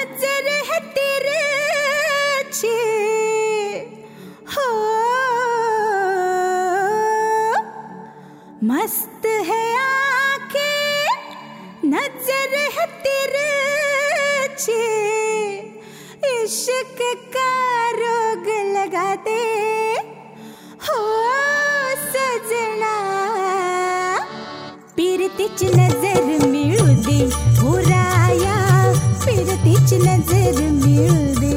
नजर है तेरे अच्छे हो, मस्त है आंखें नजर है तेरे अच्छे, इश्क का रोग लगा दे हो सजना, पीरतीच नजर मिळू दे हो राया, पीरतीच नजर मिळू दे,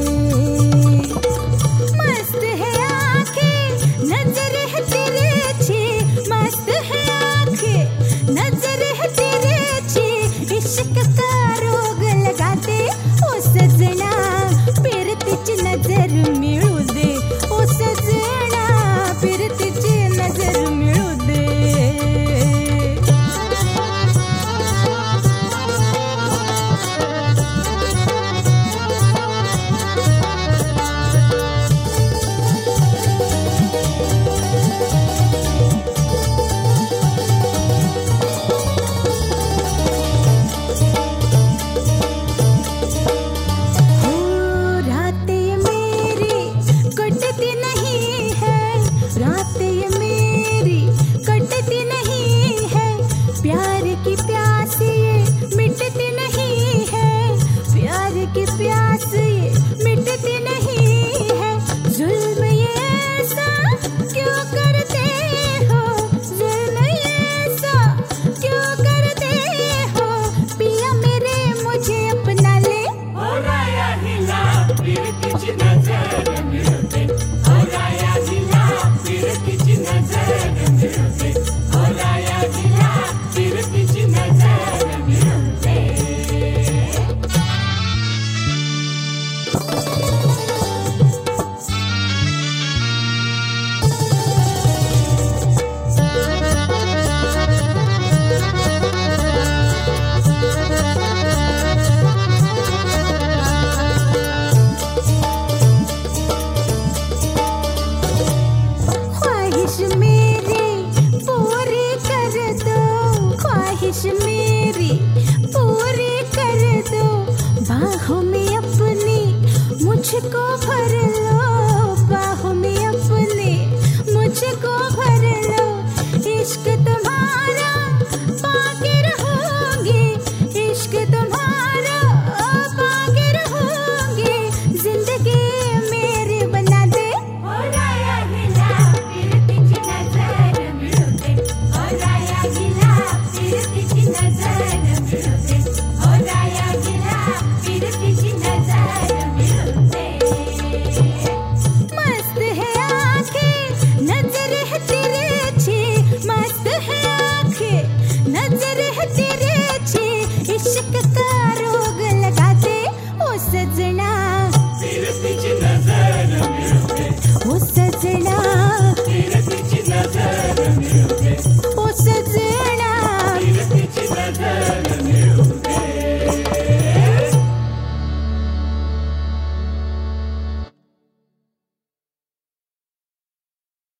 मस्त है आंखें नजर है तेरे अच्छे, मस्त है आंखें नजर है तेरे अच्छे, इश्क का रोग लगा दे ओ सजना, पीरतीच नजर मिळू दे ओ सजना, पीरतीच नजर मिळू दे। प्यार की प्यास ये मिटती नहीं है, प्यार की प्यास ये मिटती नहीं है, जुल्म ये ऐसा क्यों करते हो, जुल्म ये ऐसा क्यों करते हो, पिया मेरे मुझे अपना ले हो राया हिला, पीरतीच नजर मिळू दे हो राया हिला, पीरतीच नजर मिळू दे हो राया हिला, पीरतीच नजर मिळू दे। ख्वाहिश मेरी पूरी कर दो, ख्वाहिश मेरी पूरी कर दो, बाहों में अपनी मुझको भर लो, बाहों में अपनी मुझको भर लो, इश्क तुम्हारा पाके रहोगे, इश्क तुम्हारा पाके रहोगे, जिंदगी मेरी बना दे हो राया हिला, पीरतीच नजर मिळू दे हो राया हिला, पीरतीच नजर मिळू दे हो राया हिला, पीरतीच नजर मिळू दे, मस्त है आंखें नजर है तेरे अच्छे, मस्त है आंखें नजर है तेरे अच्छे, इश्क का रोग लगा दे ओ सजना, पीरतीच नजर मिळू दे ओ सजना।